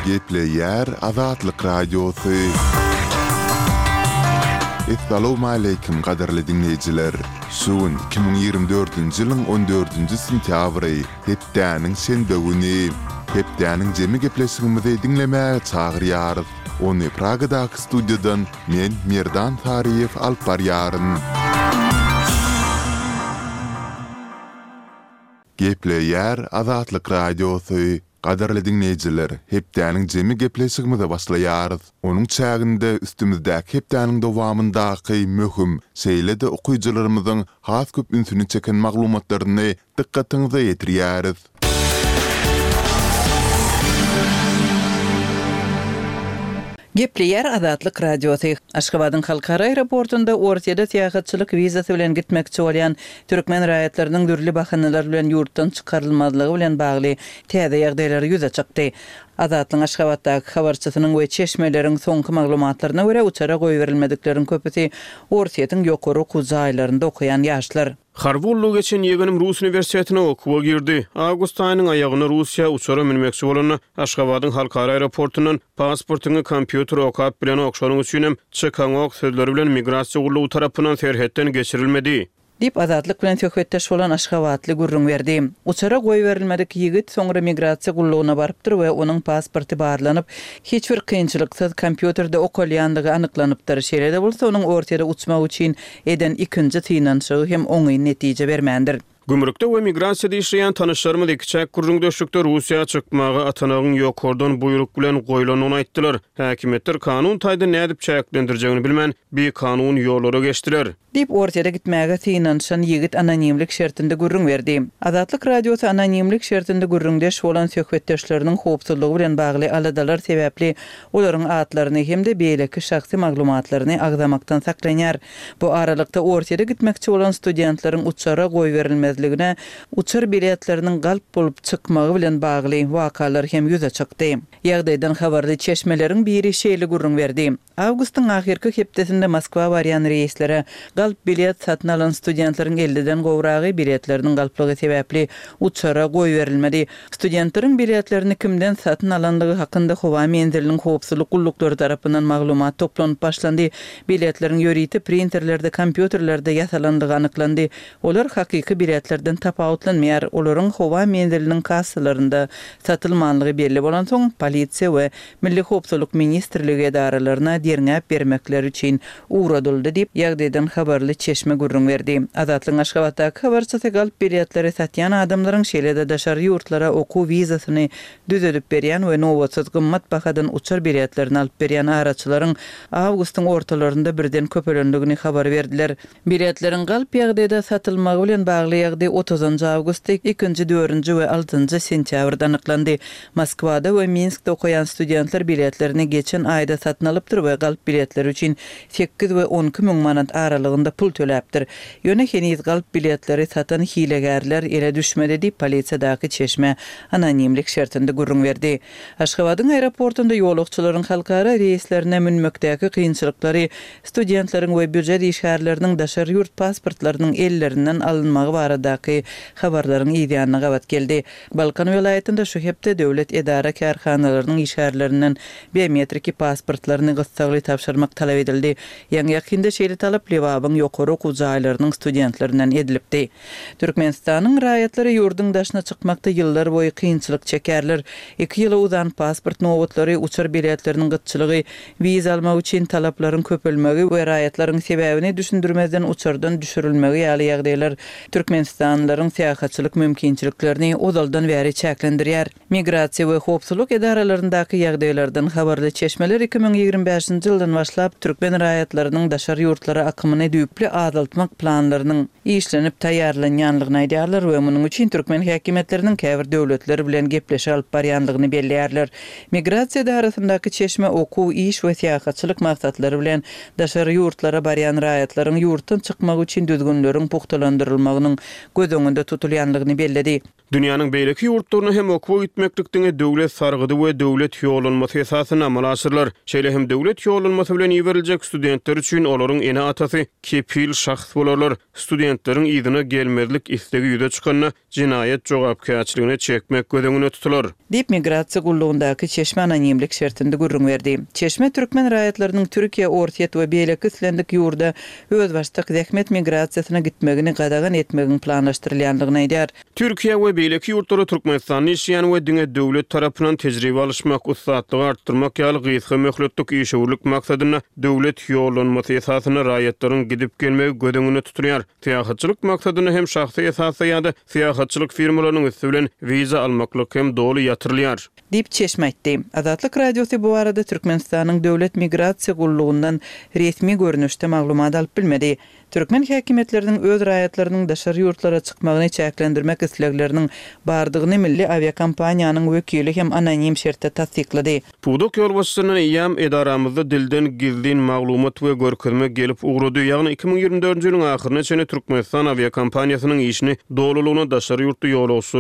Gepleyer Azatlyk Radiosu. Assalamu alaykum qadarly dinleyijiler. Şuun 2024-nji ýylyň 14-nji sentýabry, hepdäniň şenbe güni. Hepdäniň jemi gepleşigimizi dinlemäge çagyrýarys. Ony Pragadaky studiýadan men Merdan Tariýew alyp barýaryn. Gepleyer Azatlyk Radiosu. Qadarly dinleyijiler, hepdäniň jemi gepleşigimize başlaýarys. Onuň çäginde üstümizdäki hepdäniň dowamyndaky möhüm şeýlede okuyjylarymyzyň has köp ünsüni çeken maglumatlaryny dikkatiňize ýetirýäris. Gepleyer Azatlyk Radiosu. Aşgabatyň halkara aeroportunda ortada täýatçylyk wizasy bilen gitmekçi bolýan türkmen raýatlarynyň dürli bahanalar bilen ýurtdan çykarylmadlygy bilen bagly täze ýagdaýlary ýüze çykdy. Azatlyň Aşgabatdaky habarçysynyň we çeşmeleriň soňky maglumatlaryna görä uçara goýberilmediklerin köpüsi ortaýatyň ýokary okuw aýlarynda okuyan ýaşlar. Harvullu geçen yegenim Rus Üniversitetine okuwa girdi. Awgust aýynyň aýagyna Russiýa uçara minmekçi bolan Aşgabatyň halkara aeroportundan pasportyny kompýuter okap bilen okşanyň üçin çykan ok sözleri bilen migrasiýa gurulugy tarapyndan serhetden geçirilmedi. Dip Azatlyk bilen söhbetdeş bolan Aşgabatly gurrun berdi. Uçara goýberilmedik ýigit soňra migrasiýa gurulugyna barypdyr we onuň pasporty barlanyp, hiç bir kynçylyksyz kompýuterde okalýandygy anyklanypdyr. Şeýle bolsa onuň ortaýa uçmak üçin eden ikinji tynançygy hem oňy netije bermändir. Gümrükde we migrasiýada işleýän tanışlarymyz ikçäk gurrun döşlükde Russiýa çykmagy atanagyň ýokordan buyruk bilen goýulanyny aýtdylar. Häkimetler kanun taýda nädip çäklendirjegini bilmän bir kanun ýollara geçdiler. Dip ortaýa gitmäge tynançan ýigit anonimlik şertinde gurrun berdi. Azatlyk Radiosu anonimlik şertinde gurrundeş bolan söhbetdeşleriniň howpsuzlygy bilen bagly aladalar sebäpli olaryň atlaryny hem de beýleki şahsy maglumatlaryny agdamakdan saklanýar. Bu aralykda ortaýa gitmekçi bolan studentlaryň uçara goýberilmezligine, uçar biletleriniň galp bolup çykmagy bilen bagly wakalar hem ýüze çykdy. Ýagdaýdan habarly çeşmeleriň biri şeýle gurrun berdi. Awgustyň ahirki hepdesinde Moskwa barýan reýslere galp bilet satyn alan studentlaryň 50-den gowragy biletleriniň galplygy sebäpli uçara goýberilmedi. Studentlaryň biletlerini kimden satyn alandygy hakynda Howa menziliniň howpsuzlyk gullukları tarapyndan maglumat toplanyp başlandy. Biletleriň ýöriti printerlerde, kompýuterlerde ýasalandygy anyklandy. Olar hakyky biletlerden tapawutlanmaýar. Olaryň Howa menziliniň kassalarynda satylmanlygy belli bolan soň polisiýa we Milli Howpsuzlyk Ministrligi edaralaryna derňäp bermekleri üçin uğradyldy diýip ýagdaýdan habarly çeşme gurrun berdi. Azatlyň Aşgabatdaky habarçysy galp biletleri satýan adamlaryň şeýlede daşary ýurtlara okuw wizasyny düzedip berýän we nowatsız gymmat bahadan uçar biletlerini alyp berýän araçylaryň awgustyň ortalarynda birden köpelendigini habar berdiler. Biletleriň galp ýagdaýda satylmagy bilen bagly ýagdaý 30-njy awgustda 2-4-nji we 6-njy sentýabrda anyklandy. Moskwada we Minskde okuyan studentler biletlerini geçen aýda satyn alypdyr we galp biletleri üçin 8 we 12 000 manat aralygynda pul töläpdir. Ýöne heniz galp biletleri satan hilegärler ele düşmedi diýip polisiýadaky çeşme anonimlik şertinde gurrun berdi. Aşgabatyň aeroportunda ýolukçylaryň halkara reýslerine minmekdäki kynçylyklary, studentlaryň we büdjet işgärleriniň daşary ýurt pasportlarynyň ellerinden alınmagy baradaky habarlaryň ýa-da gabat geldi. Balkan welaýatynda şu hepde döwlet edara karhanalarynyň işgärlerinden biometriki pasportlaryny gysgaly tapşyrmak talap edildi. Ýa-da şeýle talap lewabyň ýokary okuw jaýlarynyň studentlerinden edilipdi. Türkmenistanyň raýatlary ýurdyň daşyna çykmakda ýyllar boýy kynçylyk çekerler. 2 ýyla uzan pasport nowatlary, uçar biletleriniň gytçylygy, wiza almak üçin talaplaryň köpelmegi we raýatlaryň sebäbini düşündirmezden uçardan düşürilmegi ýaly ýagdaýlar türkmenistanlylaryň seýahatçylyk mümkinçiliklerini ozaldan bäri çäklendirýär. Migrasiýa we howpsuzlyk edaralaryndaky ýagdaýlardan habarly çeşmeler 2025-nji ýyldan başlap türkmen raýatlarynyň daşary ýurtlara akymyny düýpli azaltmak planlarynyň işlenip taýýarlanýanlygyny aýdýarlar we munyň üçin türkmen häkimetlerining käbir döwletleri bilen gepleşip alyp barýanlygyny belleýärler. Migrasiýa arasyndaky çeşme okuw, iş we seýahatçylyk maksatlary bilen daşary ýurtlara barýan raýatlaryň ýurtdan çykmak üçin düzgünleriň puhtalandyrylmagynyň göz öňünde tutulýanlygyny belledi. Dünýäniň beýleki ýurtlaryna hem okuwa gitmeklikdiňe döwlet sargydy we döwlet ýollanmasy esasyna amal asyrlar. Şeýle hem döwlet ýollanmasy bilen iweriljek studentler üçin olaryň ene atasy kepil şahs bolarlar. Studentleriň ýygyna gelmezlik istegi ýüze çykanyna jinayet jogapkärçiligine çekmek gödeňine tutular. Dip migrasiýa gullugyndaky Çeşme anonimlik şertinde gurrun berdi. Çeşme türkmen raýatlarynyň Türkiýe ortiýet we beýleki islendik ýurda öz başlyk zähmet migrasiýasyna gitmegini gadagan etmegin planlaşdyrylýanlygyny aýdýar. Türkiýe we beýleki ýurtlara Türkmenistanyň işýän we diňe döwlet tarapyndan tejribe alşmak, ustatlygy artdyrmak ýaly gysga möhletlik işewirlik maksadyna döwlet ýollanmasy esasyna raýatlaryň gidip gelmegi gödeňine tutulýar. Syýahatçylyk maksadyna hem şahsy esasy ýa-da syýahatçylyk firmalarynyň üstü bilen wiza almaklyk hem doly ýatyrylýar. Dip Çeşme aýtdy. Azatlyk radiosu bu arada Türkmenistanyň döwlet migrasiýa gullugynyň resmi görnüşde maglumat alyp bilmedi. Türkmen häkimetleriniň öz raýatlarynyň daşary ýurtlara çykmagyny çäklendirmek islegleriniň bardygyny milli aviakompaniýanyň wekili hem anonim şertde tasdiklady. Pudok ýolbaşçysynyň ýam edaramyzda dilden gizlin maglumat we görkezme gelip ugrady. Ýagny 2024-nji ýylyň ahyryna çenli Türkmenistan aviakompaniýasynyň işini dolulygyna daşary ýurtda ýolagçy